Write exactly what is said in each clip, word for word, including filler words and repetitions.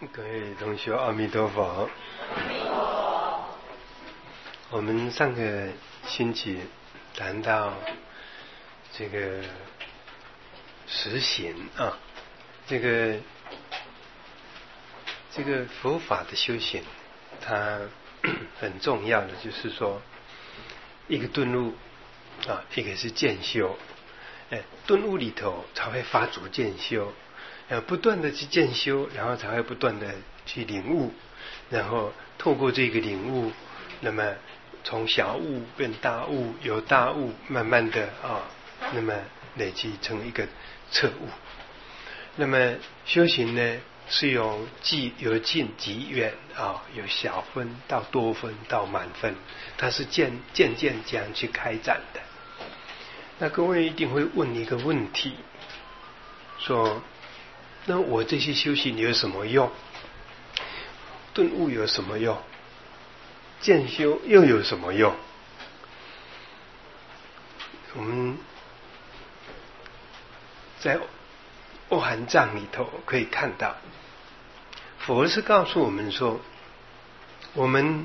各位同学，阿弥陀佛。 阿弥陀佛。 我们上个星期谈到这个实行啊，这个这个佛法的修行，它很重要的就是说，一个顿悟啊，一个是渐修。哎，顿悟里头才会发足渐修。呃，不断的去渐修，然后才会不断的去领悟，然后透过这个领悟，那么从小悟变大悟，由大悟慢慢的啊，那么累积成一个彻悟。那么修行呢，是由即由近及远啊，由小分到多分到满分，它是渐渐渐这样去开展的。那各位一定会问一个问题，说，那我这些修行有什么用？顿悟有什么用？渐修又有什么用？我们在阿含藏里头可以看到，佛是告诉我们说，我们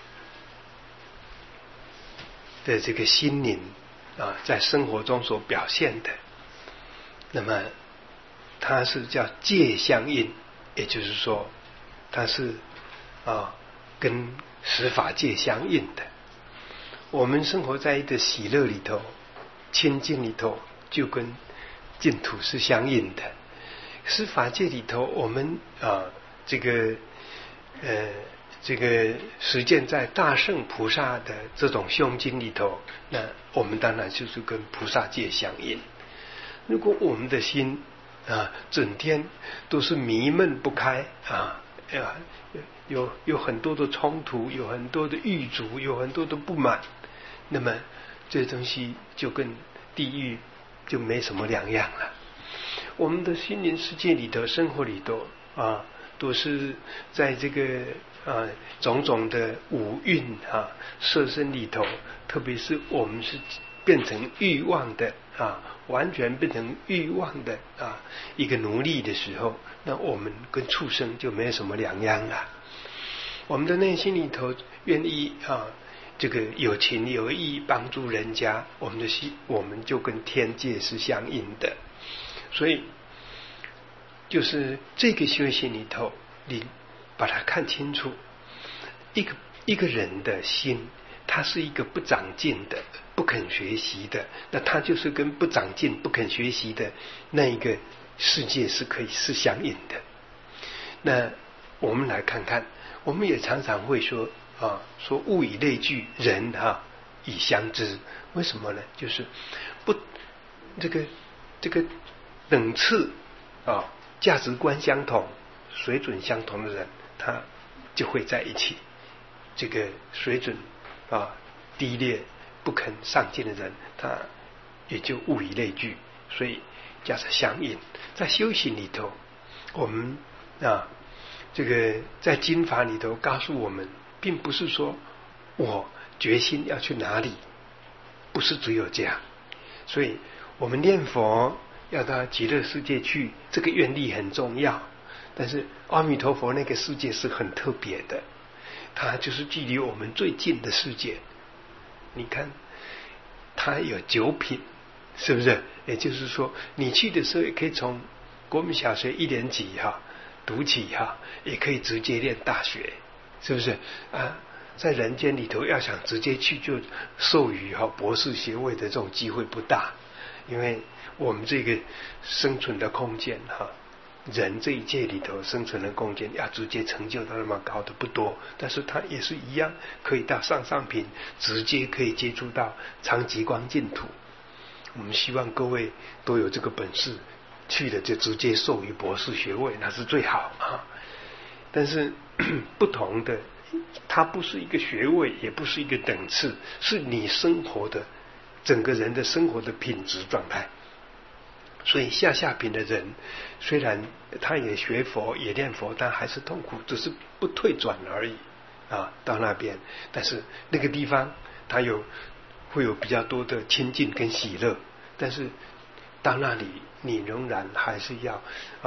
的这个心灵啊，在生活中所表现的，那么它是叫戒相应，也就是说，它是啊跟十法界相应的。我们生活在一个喜乐里头、清净里头，就跟净土是相应的。十法界里头，我们啊这个呃这个实践在大圣菩萨的这种胸襟里头，那我们当然就是跟菩萨界相应。如果我们的心啊，整天都是迷闷不开啊，啊，有有很多的冲突，有很多的欲逐，有很多的不满，那么这东西就跟地狱就没什么两样了。我们的心灵世界里头、生活里头啊，都是在这个啊种种的五蕴啊色身里头，特别是我们是变成欲望的啊，完全变成欲望的啊一个奴隶的时候，那我们跟畜生就没有什么两样了。我们的内心里头愿意啊，这个有情有义帮助人家，我们的心我们就跟天界是相应的。所以，就是这个修行里头，你把它看清楚，一个一个人的心，他是一个不长进的、不肯学习的，那他就是跟不长进、不肯学习的那一个世界是可以是相应的。那我们来看看，我们也常常会说啊，说物以类聚，人哈、啊、以相知。为什么呢？就是不这个这个等次啊，价值观相同、水准相同的人，他就会在一起。这个水准啊低劣、不肯上进的人，他也就物以类聚，所以叫做相应。在修行里头，我们啊，这个在经法里头告诉我们，并不是说我决心要去哪里，不是只有这样。所以我们念佛要到极乐世界去，这个愿力很重要。但是阿弥陀佛那个世界是很特别的，它就是距离我们最近的世界。你看，它有九品，是不是？也就是说，你去的时候也可以从国民小学一年级哈读起哈，也可以直接念大学，是不是啊？在人间里头，要想直接去就授予哈博士学位的这种机会不大，因为我们这个生存的空间哈，人这一界里头生存的空间要直接成就到那么高的不多，但是它也是一样，可以到上上品，直接可以接触到长极光净土。我们希望各位都有这个本事，去了就直接授予博士学位，那是最好啊。但是不同的，它不是一个学位，也不是一个等次，是你生活的整个人的生活的品质状态。所以下下品的人，虽然他也学佛也念佛，但还是痛苦，只是不退转而已啊。到那边，但是那个地方他有会有比较多的亲近跟喜乐，但是到那里你仍然还是要啊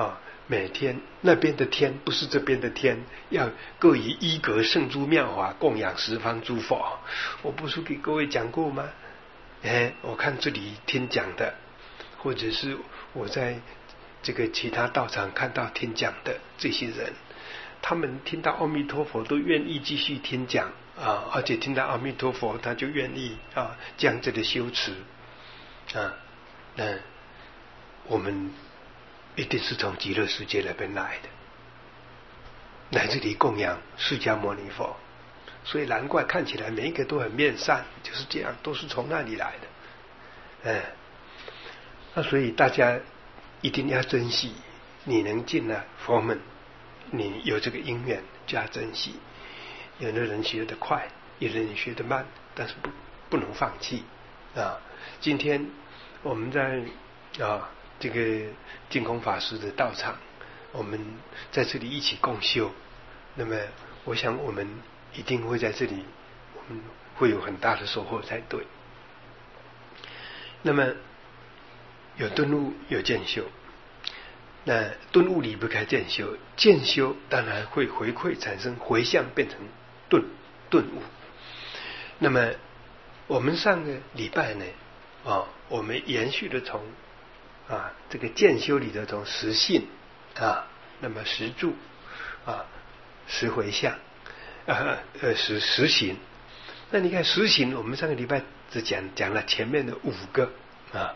每天那边的天不是这边的天，要各以一格圣诸妙法供养十方诸佛。我不是给各位讲过吗？哎，我看这里听讲的，或者是我在这个其他道场看到听讲的这些人，他们听到阿弥陀佛都愿意继续听讲啊，而且听到阿弥陀佛他就愿意啊这样子的修持啊。那我们一定是从极乐世界那边来的，来这里供养释迦牟尼佛，所以难怪看起来每一个都很面善，就是这样，都是从那里来的。哎，那所以大家一定要珍惜，你能进了佛门，你有这个因缘就要珍惜。有的人学得快，有的人学得慢，但是不不能放弃啊！今天我们在啊这个净空法师的道场，我们在这里一起共修，那么我想我们一定会在这里，我们会有很大的收获才对。那么有顿悟，有渐修。那顿悟离不开渐修，渐修当然会回馈产生回向，变成顿顿悟。那么我们上个礼拜呢，啊，我们延续的从啊这个渐修里的从实信啊，那么实住啊，实回向啊呃实实行。那你看实行，我们上个礼拜只讲讲了前面的五个啊。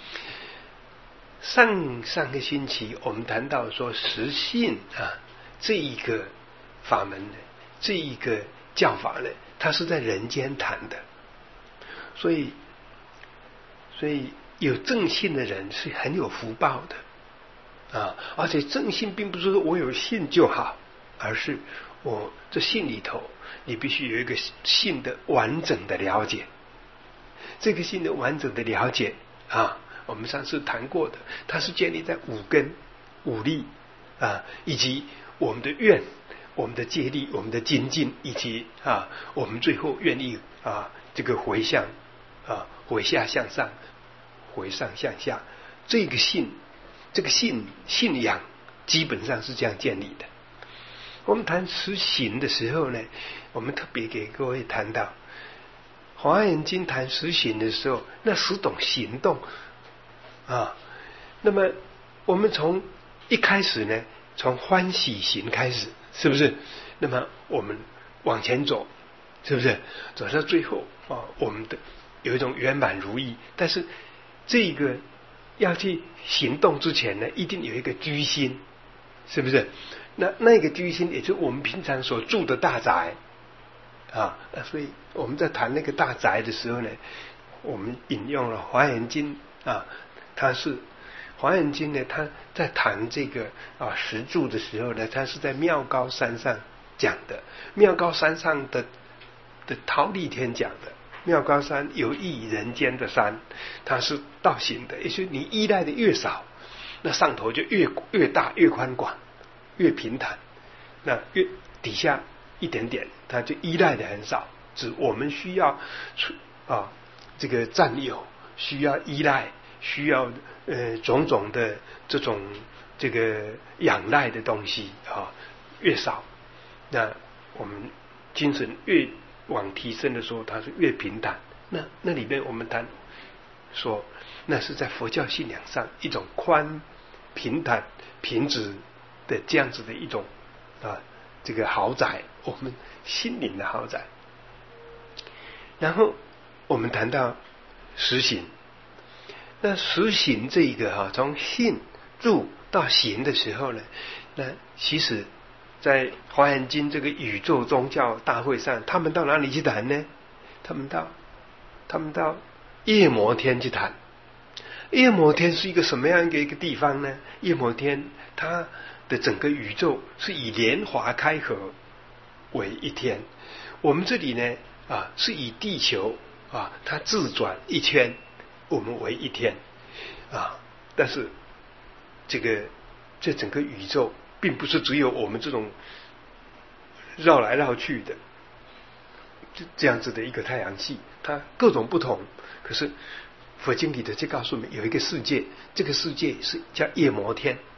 上上个星期我们谈到说实信啊这一个法门呢，这一个教法呢，它是在人间谈的，所以所以有正信的人是很有福报的啊，而且正信并不是说我有信就好，而是我这信里头你必须有一个信的完整的了解，这个信的完整的了解啊，我们上次谈过的，它是建立在五根、五力啊，以及我们的愿、我们的戒力、我们的精进，以及啊，我们最后愿意啊，这个回向啊，回下向上，回上向下，这个信，这个信信仰基本上是这样建立的。我们谈实行的时候呢，我们特别给各位谈到《华严经》谈实行的时候，那十种行动。啊，那么我们从一开始呢，从欢喜行开始，是不是？那么我们往前走，是不是？走到最后啊，我们的有一种圆满如意。但是这个要去行动之前呢，一定有一个居心，是不是？那那个居心，也就是我们平常所住的大宅啊。所以我们在谈那个大宅的时候呢，我们引用了《华严经》啊。它是《华严经》呢，它在谈这个啊实住的时候呢，它是在妙高山上讲的。妙高山上的的忉利天讲的，妙高山有益人间的山，它是道行的，也就是你依赖的越少，那上头就越越大、越宽广、越平坦，那越底下一点点，它就依赖的很少。只我们需要啊这个占有，需要依赖。需要呃种种的这种这个仰赖的东西啊越少，那我们精神越往提升的时候，它是越平坦。那那里面我们谈说，那是在佛教信仰上一种宽、平坦、平直的这样子的一种啊这个豪宅，我们心灵的豪宅。然后我们谈到实行。那实行这一个哈、啊，从信住到行的时候呢，那其实，在华严经这个宇宙宗教大会上，他们到哪里去谈呢？他们到他们到夜摩天去谈。夜摩天是一个什么样的一个地方呢？夜摩天它的整个宇宙是以莲华开合为一天，我们这里呢啊是以地球啊它自转一圈。我们为一天啊，但是这个这整个宇宙并不是只有我们这种绕来绕去的这样子的一个太阳系，它各种不同。可是佛经里的就告诉我们有一个世界，这个世界是叫夜摩天。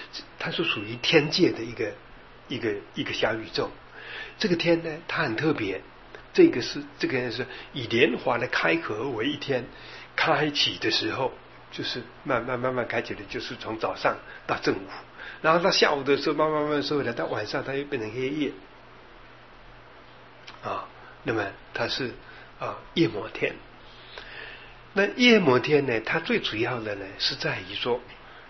它是属于天界的一个一个一个小宇宙。这个天呢，它很特别，这个是这个是以莲华的开合为一天，开启的时候就是慢慢慢慢开启的，就是从早上到正午，然后到下午的时候慢慢慢慢收回来，到晚上它又变成黑夜啊。那么它是啊夜摩天。那夜摩天呢，它最主要的呢是在于说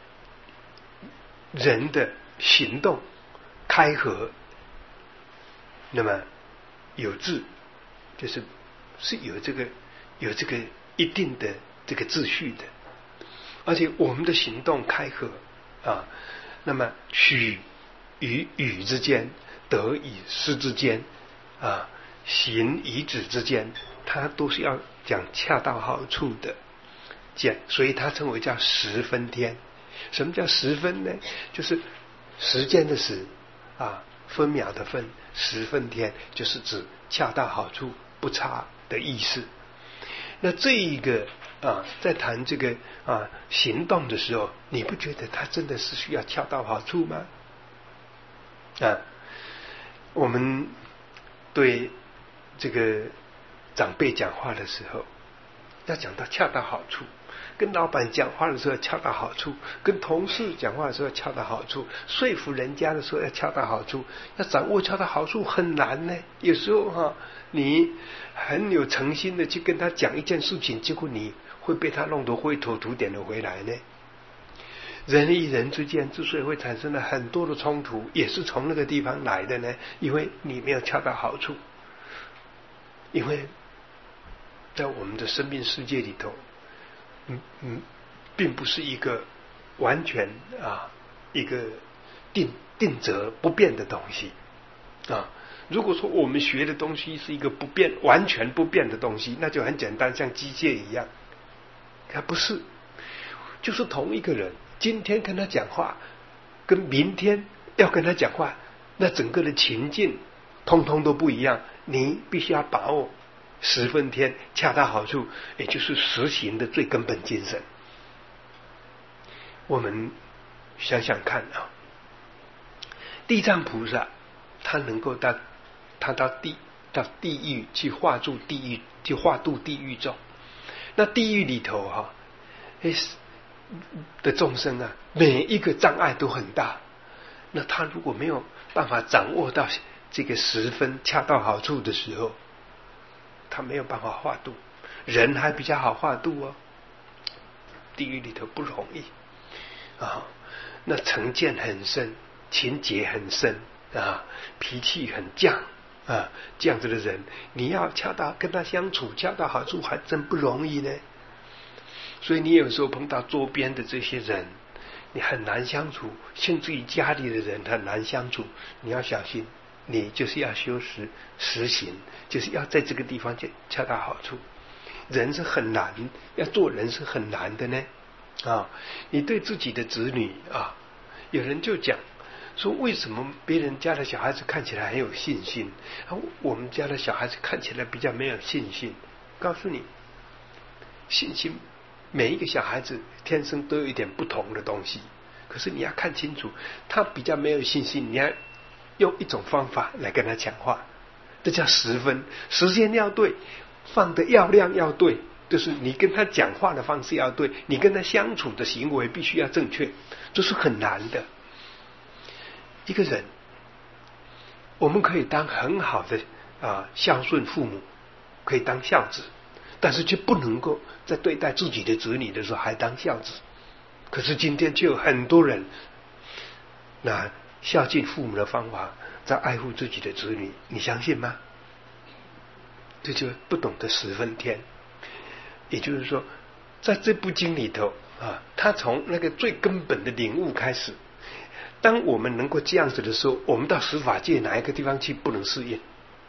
人的行动开合，那么有秩，就是是有这个有这个一定的这个秩序的，而且我们的行动开合啊，那么许与与之间，得与失之间啊，行与止之间，它都是要讲恰到好处的讲，所以它称为叫十分天。什么叫十分呢？就是时间的时啊，分秒的分，十分天就是指恰到好处不差的意思。那这一个啊，在谈这个啊行动的时候，你不觉得它真的是需要恰到好处吗？啊，我们对这个长辈讲话的时候，要讲到恰到好处。跟老板讲话的时候恰到好处，跟同事讲话的时候恰到好处，说服人家的时候要恰到好处，要掌握恰到好处很难呢。有时候哈、啊，你很有诚心的去跟他讲一件事情，结果你会被他弄得灰头土脸的回来呢。人与人之间之所以会产生了很多的冲突，也是从那个地方来的呢，因为你没有恰到好处。因为在我们的生命世界里头，嗯嗯，并不是一个完全啊一个定定则不变的东西啊。如果说我们学的东西是一个不变完全不变的东西，那就很简单，像机械一样。它不是，就是同一个人，今天跟他讲话，跟明天要跟他讲话，那整个的情境通通都不一样。你必须要把握十分天恰到好处，也就是实行的最根本精神。我们想想看啊，地藏菩萨他能够到他到地到地狱去化度地狱，去化度地狱众。那地狱里头哈、啊、的众生啊，每一个障碍都很大。那他如果没有办法掌握到这个十分恰到好处的时候，他没有办法化度。人还比较好化度哦，地狱里头不容易啊。那成见很深，情结很深啊，脾气很犟啊，这样子的人，你要恰到跟他相处恰到好处，还真不容易呢。所以你有时候碰到周边的这些人，你很难相处，甚至于家里的人很难相处，你要小心。你就是要修实实行，就是要在这个地方就恰到好处。人是很难，要做人是很难的呢啊！你对自己的子女啊，有人就讲说，为什么别人家的小孩子看起来很有信心，啊，我们家的小孩子看起来比较没有信心？告诉你，信心每一个小孩子天生都有一点不同的东西，可是你要看清楚，他比较没有信心，你要用一种方法来跟他讲话，这叫十分。时间要对，放的药量要对，就是你跟他讲话的方式要对，你跟他相处的行为必须要正确，这是很难的。一个人，我们可以当很好的啊孝顺父母，可以当孝子，但是却不能够在对待自己的子女的时候还当孝子。可是今天就有很多人，那孝敬父母的方法在爱护自己的子女，你相信吗？这就不懂得十分天。也就是说，在这部经里头啊，他从那个最根本的领悟开始，当我们能够这样子的时候，我们到十法界哪一个地方去不能适应？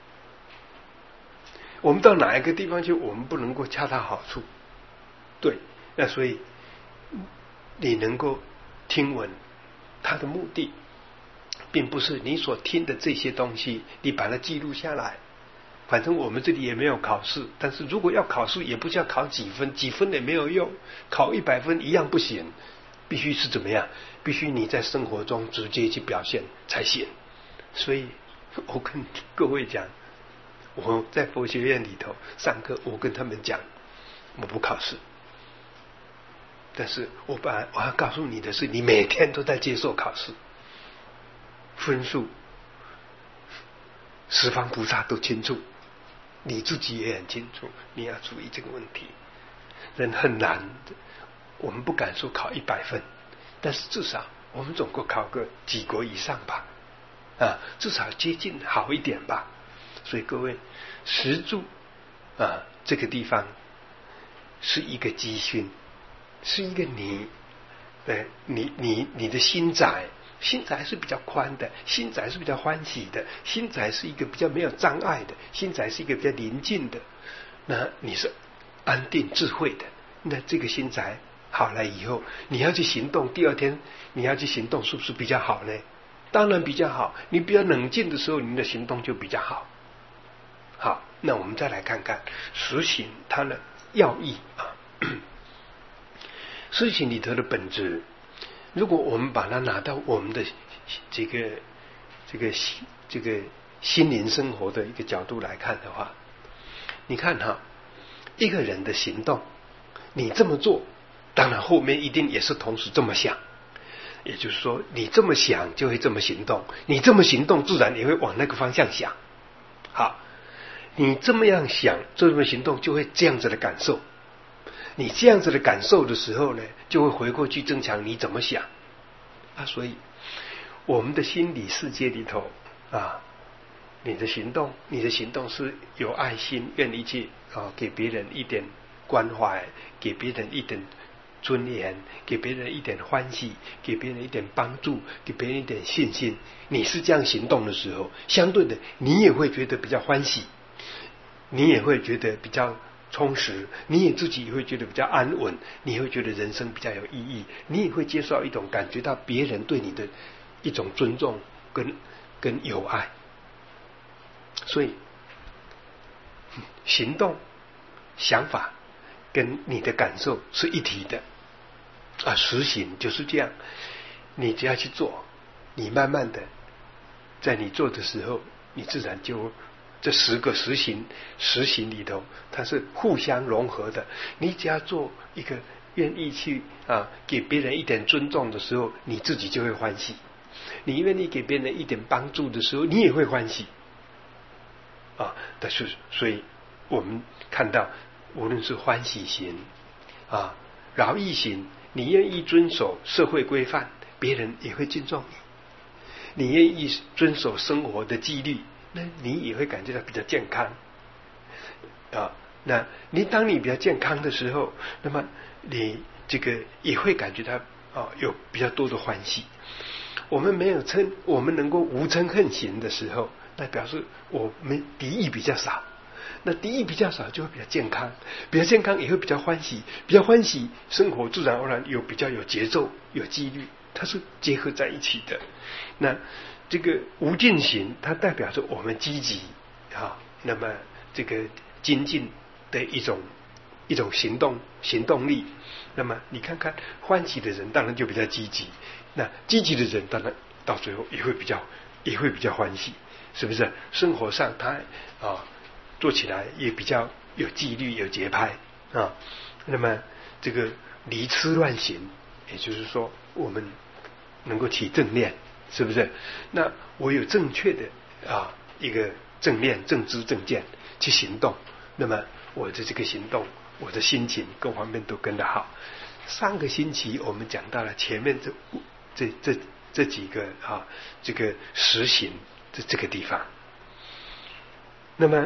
我们到哪一个地方去，我们不能够恰到好处？对，那所以你能够听闻他的目的，并不是你所听的这些东西，你把它记录下来。反正我们这里也没有考试，但是如果要考试，也不叫考几分，几分也没有用，考一百分一样不行。 必须是怎么样？必须你在生活中直接去表现才行。所以我跟各位讲，我在佛学院里头上课，我跟他们讲，我不考试，但是我把我要告诉你的是，你每天都在接受考试，分数十方菩萨都清楚，你自己也很清楚，你要注意这个问题。人很难，我们不敢说考一百分，但是至少我们总够考个几国以上吧，啊，至少接近好一点吧。所以各位，实住啊，这个地方是一个基训，是一个你，呃，你你你的心宅，心宅是比较宽的，心宅是比较欢喜的，心宅是一个比较没有障碍的，心宅是一个比较宁静的。那你是安定智慧的，那这个心宅好了以后，你要去行动，第二天你要去行动，是不是比较好呢？当然比较好。你比较冷静的时候，你的行动就比较好。好，那我们再来看看实行它的要义啊。实行里头的本质，如果我们把它拿到我们的这个这个这个心灵生活的一个角度来看的话，你看哈，一个人的行动，你这么做，当然后面一定也是同时这么想。也就是说，你这么想就会这么行动，你这么行动自然也会往那个方向想。好，你这么样想，这么行动就会这样子的感受。你这样子的感受的时候呢，就会回过去增强你怎么想啊。所以我们的心理世界里头啊，你的行动，你的行动是有爱心，愿意去啊给别人一点关怀，给别人一点尊严，给别人一点欢喜，给别人一点帮助，给别人一点信心。你是这样行动的时候，相对的你也会觉得比较欢喜，你也会觉得比较充实，你也自己也会觉得比较安稳，你会觉得人生比较有意义，你也会接受一种感觉到别人对你的一种尊重跟跟友爱。所以行动想法跟你的感受是一体的啊，实行就是这样。你只要去做，你慢慢的在你做的时候，你自然就这十个实行实行里头，它是互相融合的。你只要做一个愿意去啊给别人一点尊重的时候，你自己就会欢喜；你愿意给别人一点帮助的时候，你也会欢喜啊。但是所以我们看到，无论是欢喜行啊、饶益行，你愿意遵守社会规范，别人也会尊重你；你愿意遵守生活的纪律，那你也会感觉到比较健康啊。那你当你比较健康的时候，那么你这个也会感觉到啊有比较多的欢喜。我们没有嗔，我们能够无嗔恨行的时候，那表示我们敌意比较少。那敌意比较少，就会比较健康，比较健康也会比较欢喜，比较欢喜，生活自然而然有比较有节奏、有纪律，它是结合在一起的。那这个无尽行，它代表着我们积极啊，那么这个精进的一种一种行动行动力。那么你看看，欢喜的人当然就比较积极，那积极的人当然到最后也会比较也会比较欢喜，是不是？生活上他啊做起来也比较有纪律、有节拍啊。那么这个离痴乱行，也就是说我们能够起正念，是不是？那我有正确的啊一个正念、正知、正见去行动，那么我的这个行动，我的心情各方面都跟得好。上个星期我们讲到了前面这这这这几个啊这个实行这这个地方，那么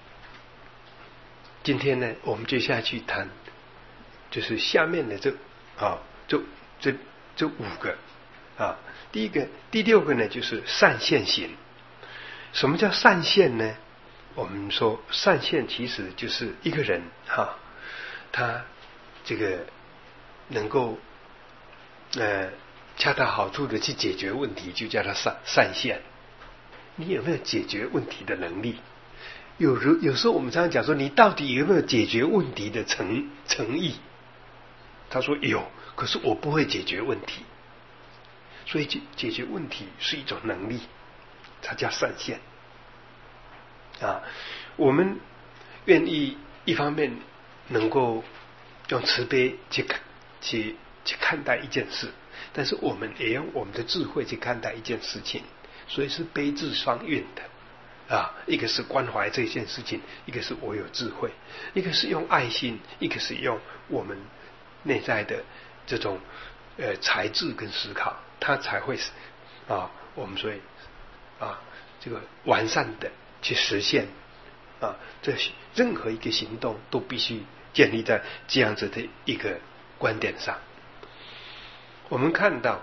今天呢，我们接下去谈，就是下面的这啊，这这这五个啊。第一个、第六个呢，就是善现行。什么叫善现呢？我们说善现其实就是一个人哈、啊，他这个能够呃恰到好处的去解决问题，就叫他善善现。你有没有解决问题的能力？有时有时候我们常常讲说，你到底有没有解决问题的诚诚意？他说有， 可是我不会解决问题，所以解解决问题是一种能力，它叫善现啊。我们愿意一方面能够用慈悲去看去去看待一件事，但是我们也用我们的智慧去看待一件事情，所以是悲智双运的啊。一个是关怀这件事情，一个是我有智慧，一个是用爱心，一个是用我们内在的这种呃才智跟思考，它才会啊我们所以啊这个完善的去实现啊。这任何一个行动都必须建立在这样子的一个观点上。我们看到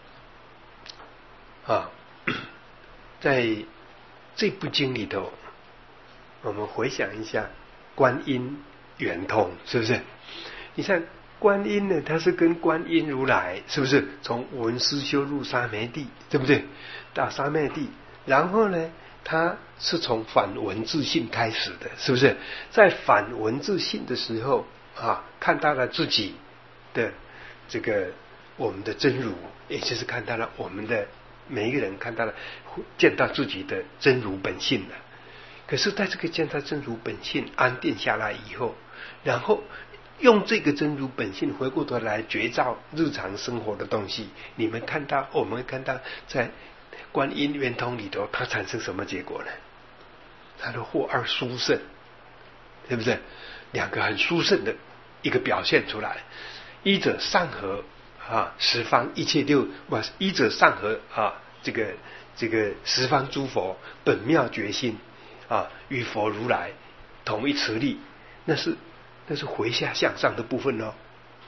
啊，在这部经里头，我们回想一下观音圆通，是不是？你看观音呢，他是跟观音如来，是不是从文思修入沙弥地，对不对？到沙弥地，然后呢，他是从反文自性开始的，是不是？在反文自性的时候啊，看到了自己的这个我们的真如，也就是看到了我们的每一个人看到了见到自己的真如本性了。可是在这个见到真如本性安定下来以后，然后用这个真如本性回过头来觉照日常生活的东西，你们看到我们看到在观音圆通里头，它产生什么结果呢？它的或二殊胜，对不对？两个很殊胜的一个表现出来。一者上合啊十方一切六，不，一者上合啊这个这个十方诸佛本妙觉心啊与佛如来同一慈力，那是那是回下向上的部分哦。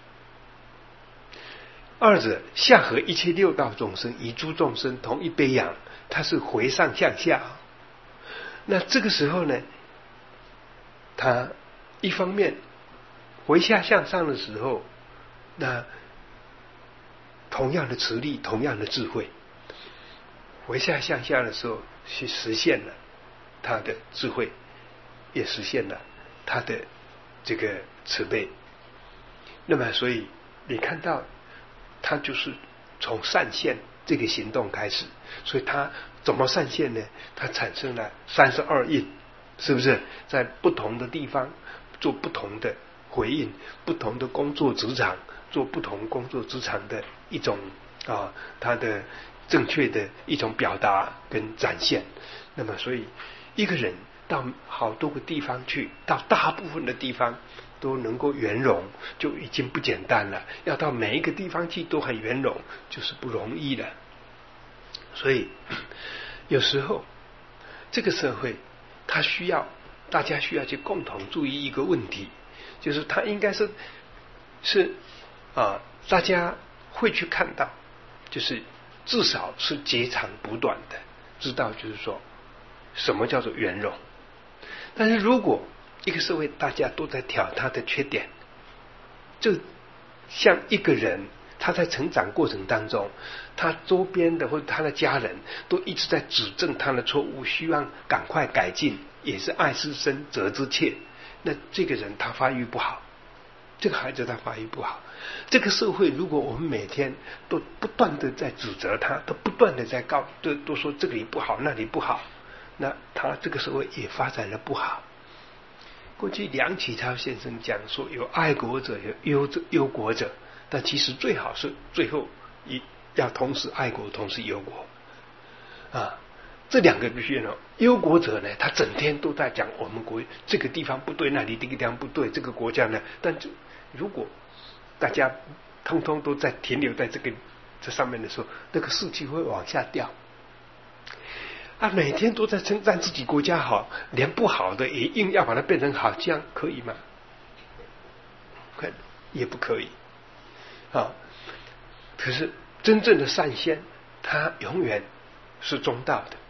二者下合一切六道众生，以诸众生同一悲仰，它是回上向下。那这个时候呢，它一方面回下向上的时候，那同样的慈力，同样的智慧，回下向下的时候去实现了他的智慧，也实现了他的这个慈悲。那么所以你看到他就是从善现这个行动开始，所以他怎么善现呢？他产生了三十二应，是不是在不同的地方做不同的回应，不同的工作职场做不同工作职场的一种啊，他的正确的一种表达跟展现。那么所以一个人到好多个地方去，到大部分的地方都能够圆融，就已经不简单了。要到每一个地方去都很圆融，就是不容易了。所以有时候这个社会它需要大家需要去共同注意一个问题，就是它应该是是啊，大家会去看到，就是至少是截长补短的，知道就是说什么叫做圆融。但是如果一个社会大家都在挑他的缺点，就像一个人他在成长过程当中，他周边的或者他的家人都一直在指正他的错误，希望赶快改进，也是爱之深责之切。那这个人他发育不好，这个孩子他发育不好。这个社会如果我们每天都不断的在指责他，都不断的在告都都说这里不好那里不好，那他这个社会也发展的不好。过去梁启超先生讲说，有爱国者有忧忧国者，但其实最好是最后一要同时爱国同时忧国啊，这两个必须呢。忧国者呢，他整天都在讲我们国这个地方不对，那里这个地方不对，这个国家呢，但如果大家通通都在停留在这个这上面的时候，那个士气会往下掉。啊，每天都在称赞自己国家好，连不好的也硬要把它变成好，这样可以吗？可也不可以啊。可是真正的善仙，他永远是中道的，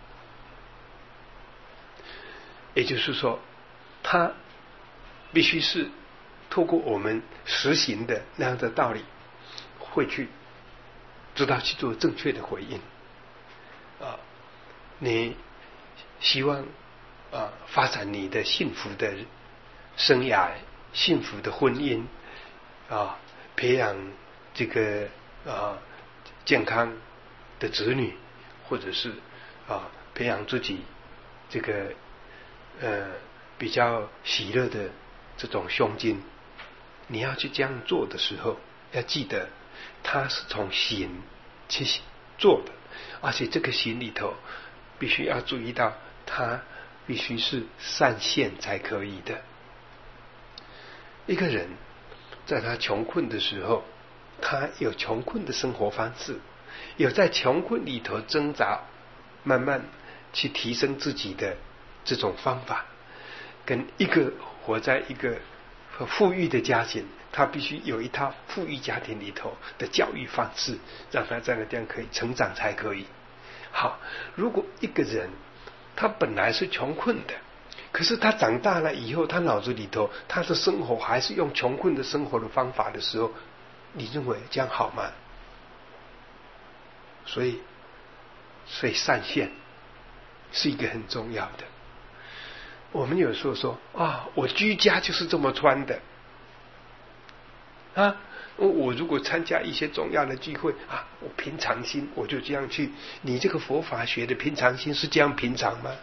也就是说，他必须是透过我们实行的那样的道理，会去知道去做正确的回应啊。你希望啊发展你的幸福的生涯、幸福的婚姻啊，培养这个啊健康的子女，或者是啊培养自己这个呃比较喜乐的这种胸襟，你要去这样做的时候，要记得它是从行去做的，而且这个行里头必须要注意到，它必须是善现才可以的。一个人在他穷困的时候，他有穷困的生活方式，有在穷困里头挣扎，慢慢去提升自己的这种方法，跟一个活在一个富裕的家庭，他必须有一套富裕家庭里头的教育方式，让他在那地方可以成长才可以。好，如果一个人他本来是穷困的，可是他长大了以后，他脑子里头他的生活还是用穷困的生活的方法的时候，你认为这样好吗？所以所以善现是一个很重要的。我们有时候说啊，我居家就是这么穿的啊，我如果参加一些重要的聚会啊，我平常心我就这样去。你这个佛法学的平常心是这样平常吗？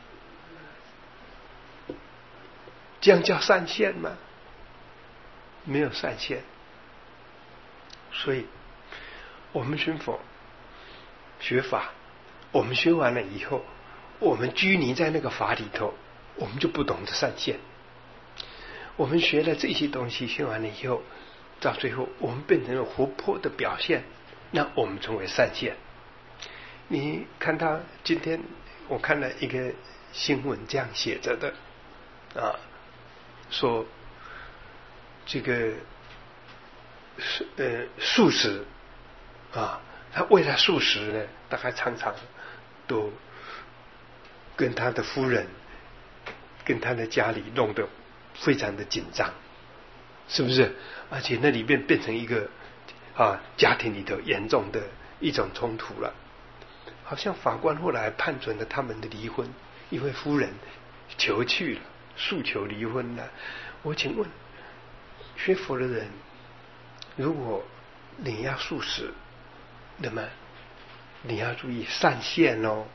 这样叫善现吗？没有善现。所以我们学佛学法，我们学完了以后，我们拘泥在那个法里头，我们就不懂得善现。我们学了这些东西，学完了以后，到最后我们变成了活泼的表现，那我们成为善现。你看到今天我看了一个新闻，这样写着的啊，说这个呃素食啊，他为了素食呢，大概常常都跟他的夫人跟他的家里弄得非常的紧张，是不是？而且那里面变成一个啊家庭里头严重的一种冲突了。好像法官后来判准了他们的离婚，因为夫人求去了，诉求离婚了。我请问学佛的人，如果你要素食，那么你要注意善现哦，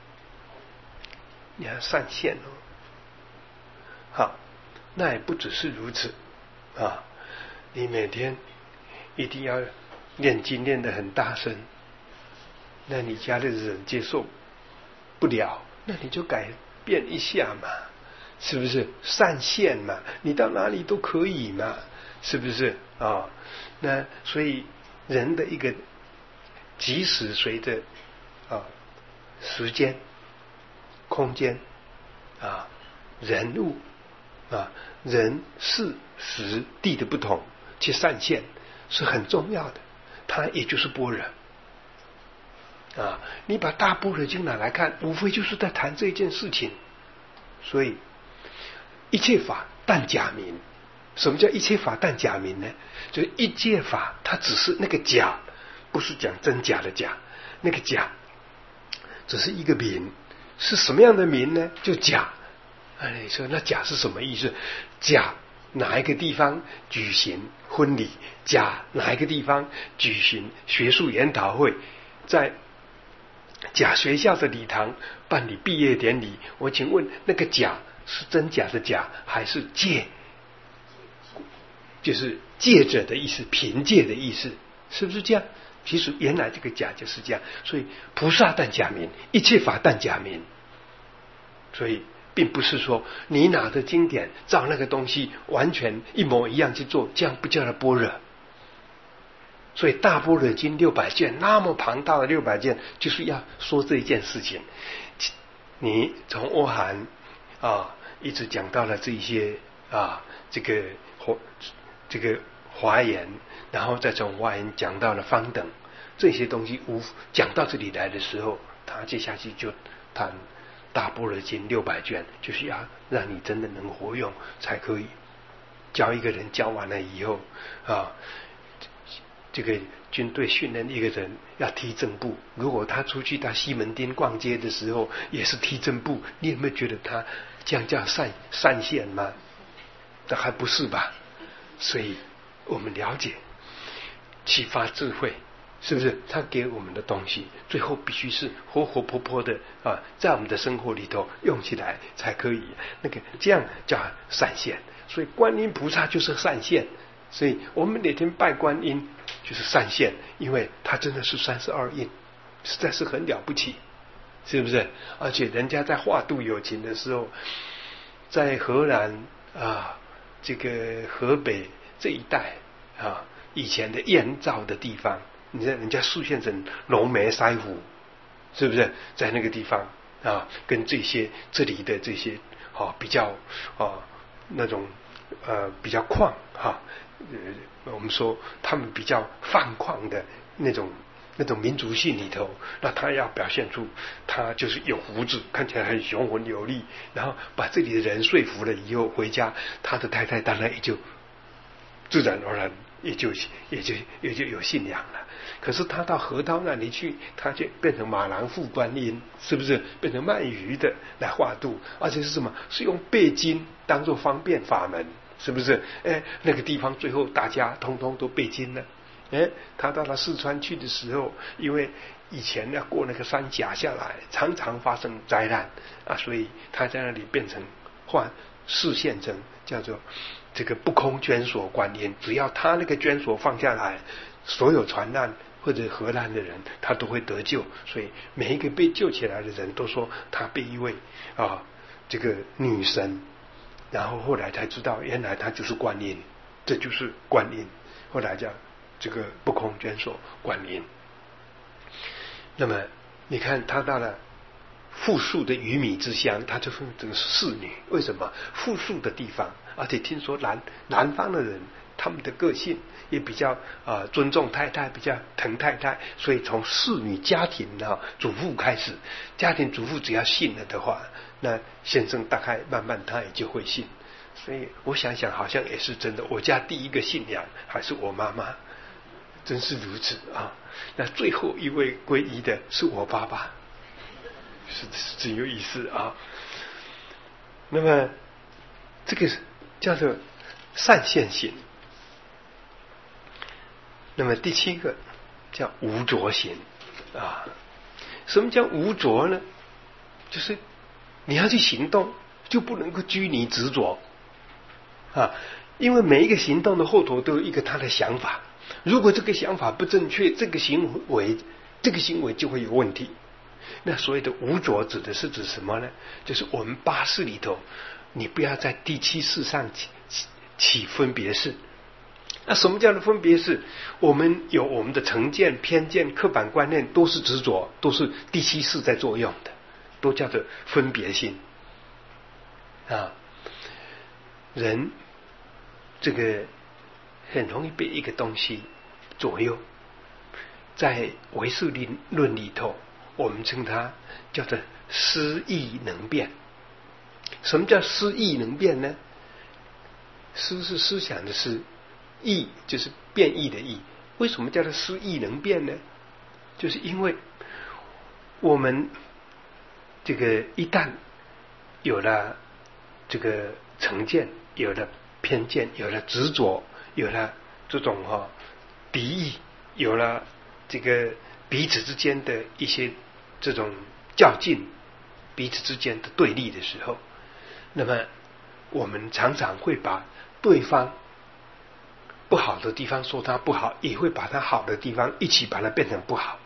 你要善现哦。好，那也不只是如此啊，你每天一定要念经念得很大声，那你家的人接受不了，那你就改变一下嘛，是不是？善现嘛，你到哪里都可以嘛，是不是啊？那所以人的一个即使随着啊时间、空间啊、人物啊、人事时地的不同，去善现是很重要的。它也就是般若啊。你把大般若经拿来看，无非就是在谈这件事情。所以一切法但假名。什么叫一切法但假名呢？就是一切法它只是那个假，不是讲真假的假，那个假只是一个名。是什么样的名呢？就假。哎，你说那假是什么意思？假哪一个地方举行婚礼，假哪一个地方举行学术研讨会，在假学校的礼堂办理毕业典礼。我请问那个假是真假的假，还是借，就是借着的意思，凭借的意思，是不是这样？其实原来这个假就是这样。所以菩萨但假名，一切法但假名。所以并不是说你拿着经典照那个东西完全一模一样去做，这样不叫它般若。所以大般若经六百卷，那么庞大的六百卷，就是要说这一件事情。你从阿含啊一直讲到了这些啊这个这个华严，然后再从华严讲到了方等，这些东西无讲到这里来的时候，他接下去就谈大般若经六百卷，就是要让你真的能活用才可以。教一个人教完了以后啊，这个军队训练一个人要踢正步，如果他出去到西门町逛街的时候也是踢正步，你有没有觉得他这样叫善善现吗？这还不是吧？所以我们了解启发智慧，是不是？他给我们的东西，最后必须是活活泼泼的啊，在我们的生活里头用起来才可以。那个这样叫善现，所以观音菩萨就是善现。所以我们哪天拜观音就是善现，因为他真的是三十二应，实在是很了不起，是不是？而且人家在化度有情的时候，在荷兰啊，这个河北这一带啊，以前的燕赵的地方，你看人家塑现成龙眉腮胡，是不是？在那个地方啊，跟这些这里的这些啊比较啊那种呃比较旷哈、啊，呃我们说他们比较放旷的那种那种民族性里头，那他要表现出他就是有胡子，看起来很雄浑有力，然后把这里的人说服了以后，回家他的太太当然也就自然而然也就也就也就有信仰了。可是他到河道那里去，他就变成马郎副观音，是不是变成卖鱼的来化度？而且是什么？是用背经当做方便法门，是不是？哎，那个地方最后大家通通都背经了。哎，他到了四川去的时候，因为以前要过那个山夹下来，常常发生灾难啊，所以他在那里变成换示现成叫做这个不空捐所观音。只要他那个捐所放下来，所有船难或者河难的人，他都会得救。所以每一个被救起来的人都说他被一位啊这个女神，然后后来才知道原来他就是观音，这就是观音。后来叫这个不空捐所观音。那么你看他到了富庶的鱼米之乡，他就分成侍女。为什么富庶的地方？而且听说南南方的人他们的个性也比较啊、呃、尊重太太，比较疼太太，所以从侍女家庭啊主妇开始，家庭主妇只要信了的话，那先生大概慢慢他也就会信。所以我想想好像也是真的，我家第一个信仰还是我妈妈，真是如此啊。那最后一位皈依的是我爸爸，是是真有意思啊。那么这个叫做善现行。那么第七个叫无着行啊。什么叫无着呢？就是你要去行动，就不能够拘泥执着啊，因为每一个行动的后头都有一个他的想法，如果这个想法不正确，这个行为这个行为就会有问题。那所谓的无着指的是指什么呢？就是我们八识里头，你不要在第七识上起起分别识。那什么叫做分别识？我们有我们的成见、偏见、刻板观念，都是执着，都是第七识在作用的，都叫做分别心啊。人这个很容易被一个东西左右，在唯识论里头，我们称它叫做思意能变。什么叫思意能变呢？思是思想的思，意就是变异的意。为什么叫做思意能变呢？就是因为我们这个一旦有了这个成见，有了偏见，有了执着，有了这种哈、哦、敌意，有了这个彼此之间的一些这种较劲，彼此之间的对立的时候，那么我们常常会把对方不好的地方说他不好，也会把他好的地方一起把它变成不好。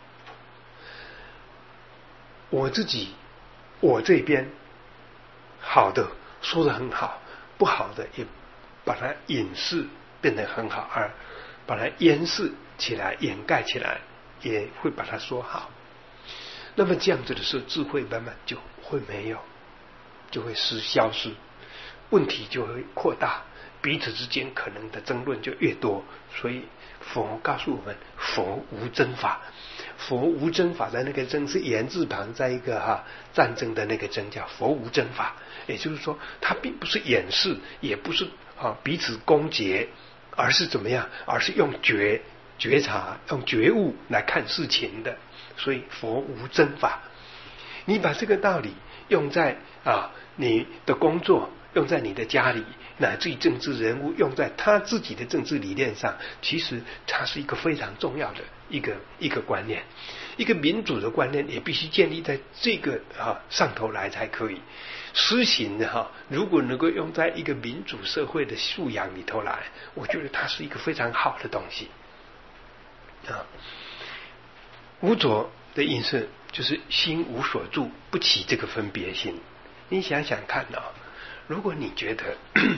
我自己我这边好的说得很好，不好的也把它掩饰变得很好，而把它掩饰起来，掩盖起来，也会把它说好。那么这样子的时候，智慧慢慢就会没有，就会失消失，问题就会扩大，彼此之间可能的争论就越多。所以佛告诉我们，佛无真法。佛无真法的那个真是言字旁在一个哈、啊、战争的那个真，叫佛无真法。也就是说，它并不是掩饰，也不是啊彼此攻讦，而是怎么样？而是用觉觉察、用觉悟来看事情的。所以佛无真法。你把这个道理用在啊你的工作， 用在你的家里，乃至于政治人物用在他自己的政治理念上，其实它是一个非常重要的一个一个观念。一个民主的观念也必须建立在这个啊上头来才可以施行的哈。如果能够用在一个民主社会的素养里头来，我觉得它是一个非常好的东西啊。无着的意思就是心无所住，不起这个分别心。你想想看啊，如果你觉得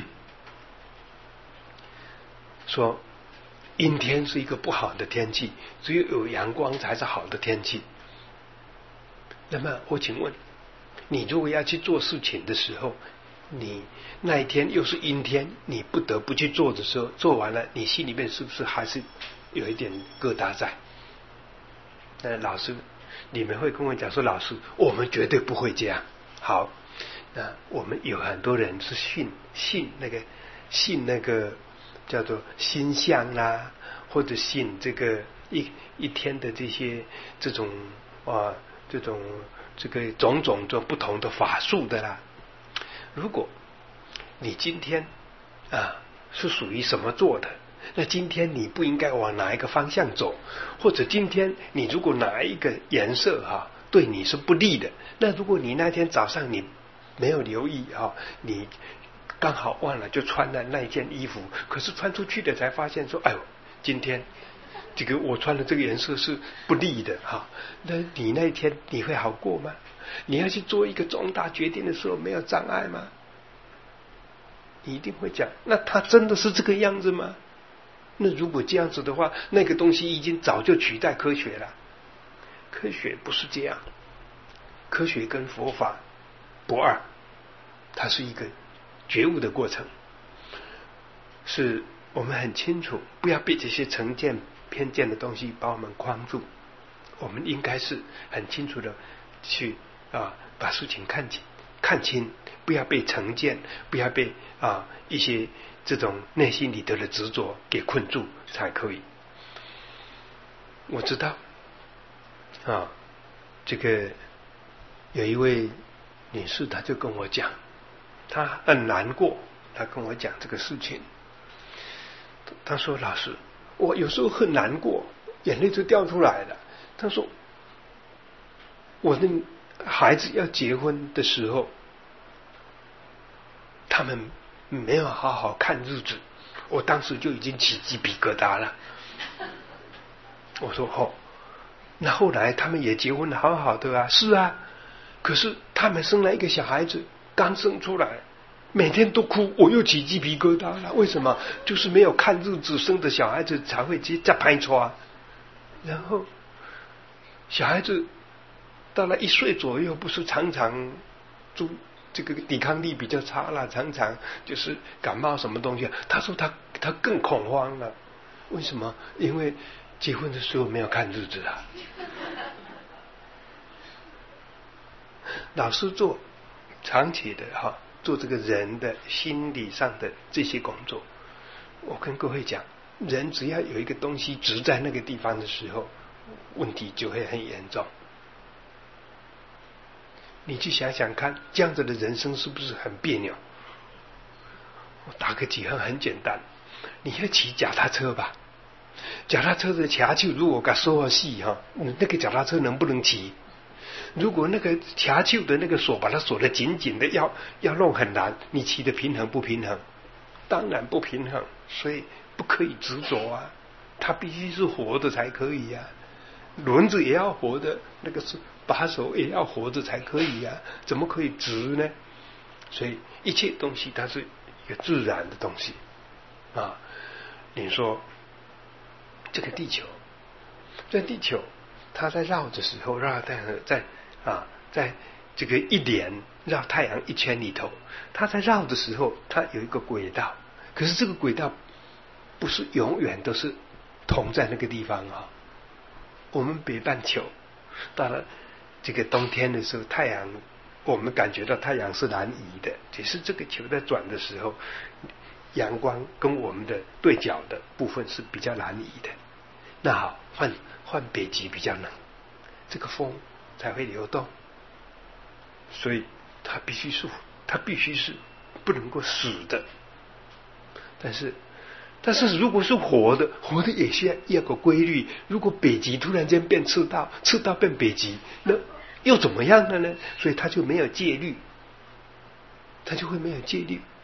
说阴天是一个不好的天气，只有有阳光才是好的天气，那么我请问你，如果要去做事情的时候，你那一天又是阴天，你不得不去做的时候，做完了你心里面是不是还是有一点疙瘩在？那老师你们会跟我讲说，老师我们绝对不会这样。好，那我们有很多人是信信那个信那个叫做星象啦，或者信这个一一天的这些这种啊这种这个种种种不同的法术的啦。如果你今天啊是属于什么座的，那今天你不应该往哪一个方向走，或者今天你如果哪一个颜色哈、啊、对你是不利的，那如果你那天早上你没有留意啊，你刚好忘了就穿了那一件衣服，可是穿出去的才发现说，哎呦，今天这个我穿的这个颜色是不利的哈、啊，那你那一天你会好过吗？你要去做一个重大决定的时候没有障碍吗？你一定会讲，那他真的是这个样子吗？那如果这样子的话，那个东西已经早就取代科学了。科学不是这样，科学跟佛法不二，它是一个觉悟的过程，是我们很清楚，不要被这些成见偏见的东西把我们框住，我们应该是很清楚的去啊把事情看清看清，不要被成见，不要被啊一些这种内心里头的执着给困住才可以。我知道啊，这个有一位女士，她就跟我讲，她很难过，她跟我讲这个事情。她说：“老师，我有时候很难过，眼泪就掉出来了。”她说：“我的孩子要结婚的时候，他们没有好好看日子，我当时就已经起鸡皮疙瘩了。”我说：“哦，那后来他们也结婚了，好好的啊。”是啊，可是他们生了一个小孩子，刚生出来，每天都哭，我又起鸡皮疙瘩了。为什么？就是没有看日子生的小孩子才会去再拍抓，然后小孩子到了一岁左右，不是常常就这个抵抗力比较差了，常常就是感冒什么东西。他说他他更恐慌了，为什么？因为结婚的时候没有看日子啊。老师做长期的哈，做这个人的心理上的这些工作，我跟各位讲，人只要有一个东西植在那个地方的时候，问题就会很严重。你去想想看，这样子的人生是不是很别扭？我打个比方很简单，你要骑脚踏车吧，脚踏车的卡手如果给锁了细哈，那个脚踏车能不能骑？如果那个卡手的那个锁把它锁得紧紧的，要要弄很难，你骑的平衡不平衡？当然不平衡，所以不可以执着啊，它必须是活的才可以啊，轮子也要活的，那个是把手也要活着才可以啊，怎么可以直呢？所以一切东西它是一个自然的东西啊。你说这个地球，这地球它在绕的时候，绕在在啊，在这个一年绕太阳一圈里头，它在绕的时候，它有一个轨道，可是这个轨道不是永远都是同在那个地方啊。我们北半球到了这个冬天的时候，太阳我们感觉到太阳是南移的，只是这个球在转的时候，阳光跟我们的对角的部分是比较南移的。那好，换换北极比较冷，这个风才会流动，所以它必须是它必须是不能够死的。但是，但是如果是活的，活的也需要要个规律。如果北极突然间变赤道，赤道变北极，那又怎么样了呢？所以它就没有戒律，它就会没有戒律。